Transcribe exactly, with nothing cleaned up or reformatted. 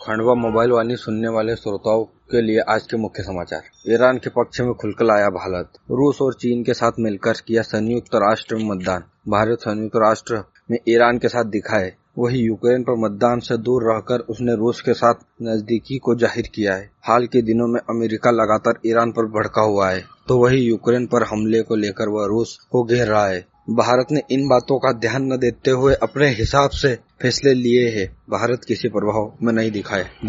Khandwa mobile वाणी सुनने वाले श्रोताओं के लिए आज के मुख्य समाचार। ईरान के पक्ष में खुलकर आया भारत। रूस और चीन के साथ मिलकर किया संयुक्त राष्ट्र में मतदान। भारत संयुक्त राष्ट्र में ईरान के साथ दिखाए, वही यूक्रेन पर मतदान से दूर रहकर उसने रूस के साथ नजदीकी को जाहिर किया है। हाल के दिनों में अमेरिका लगातार ईरान पर भड़का हुआ है, तो वही यूक्रेन पर हमले को लेकर वह रूस को घेर रहा है। भारत ने इन बातों का ध्यान न देते हुए अपने हिसाब से फैसले लिए हैं। भारत किसी प्रभाव में नहीं दिखाए।